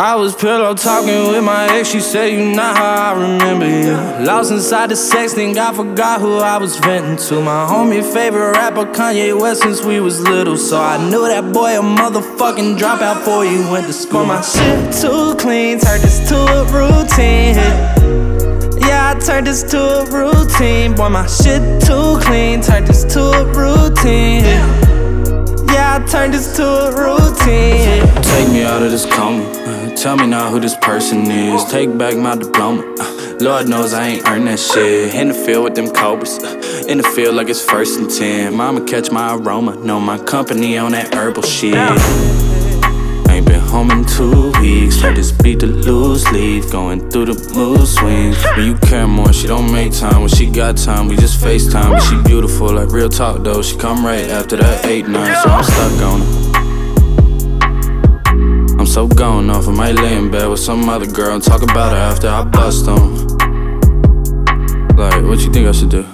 I was pillow talking with my ex, she said you not how I remember you. Lost inside the sex, think I forgot who I was venting to. My homie favorite rapper, Kanye West, since we was little. So I knew that boy a motherfucking dropout before he went to school. My shit too clean, turned this to a routine. Yeah, I turned this to a routine. Boy, my shit too clean, turned this to a routine. Yeah, I turned this to a routine. Take me out of this coma. Tell me now who this person is. Take back my diploma. Lord knows I ain't earned that shit. In the field with them cobras. In the field like it's 1st and 10. Mama catch my aroma. Know my company on that herbal shit. Ain't been home in 2 weeks. Let this beat the loose leaf. Going through the mood swings. When you care more, she don't make time. When she got time, we just FaceTime. But she beautiful, like real talk though. She come right after that 8-9, so I'm stuck on her. I'm so gone off, I might lay in bed with some other girl and talk about her after I bust on her. Like, what you think I should do?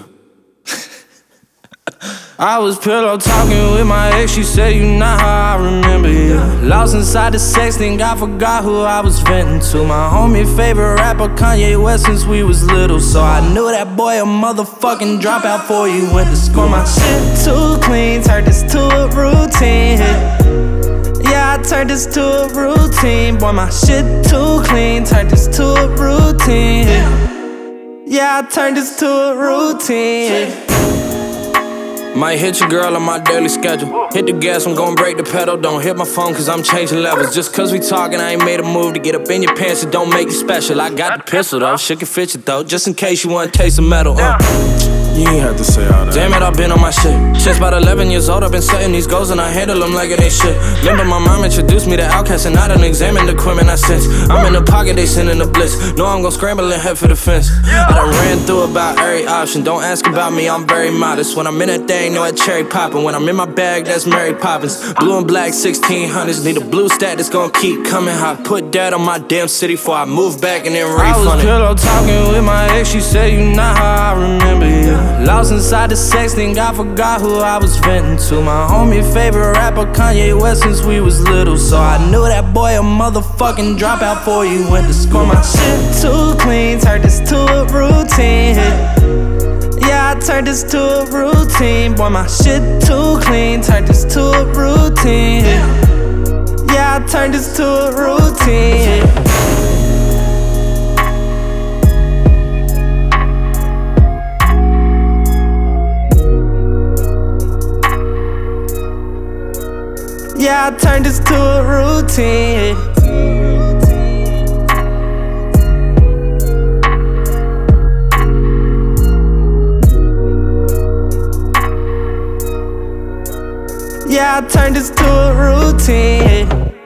I was pillow talking with my ex, she said you not how I remember you. Lost inside the sex, think I forgot who I was venting to. My homie favorite rapper, Kanye West, since we was little. So I knew that boy a motherfucking dropout before he went to school. My shit too clean, turned this to a routine. Yeah, I turned this to a routine. Boy, my shit too clean, turned this to a routine. Yeah, I turned this to a routine. Might hit your girl on my daily schedule. Hit the gas, I'm gon' break the pedal. Don't hit my phone cause I'm changing levels. Just cause we talking, I ain't made a move to get up in your pants. It don't make you special. I got the pistol though, shit can fit you though. Just in case you wanna taste the metal. You ain't have to say all that. Damn it, I've been on my shit. Since about 11 years old, I've been setting these goals and I handle them like it ain't shit. Remember my mom introduced me to Outkast and I done examined the equipment I since. I'm in the pocket, they sending the blitz. Know I'm gon' scramble and head for the fence. I done ran through about every option. Don't ask about me, I'm very modest. When I'm in that thing, know that cherry poppin'. When I'm in my bag, that's Mary Poppins. Blue and black 1600s. Need a blue stat that's gon' keep coming. I put that on my damn city before I move back and then refund it. I was pillow talking with my ex, she said you not how I remember you. Lost inside the sex, think I forgot who I was venting to. My homie favorite rapper, Kanye West, since we was little. So I knew that boy a motherfucking dropout before he went to school. My shit too clean, turned this to a routine. Yeah, I turned this to a routine. Boy, my shit too clean, turned this to a routine. Yeah, I turned this to a routine. Yeah, I turned this to a routine. Yeah, I turned this to a routine.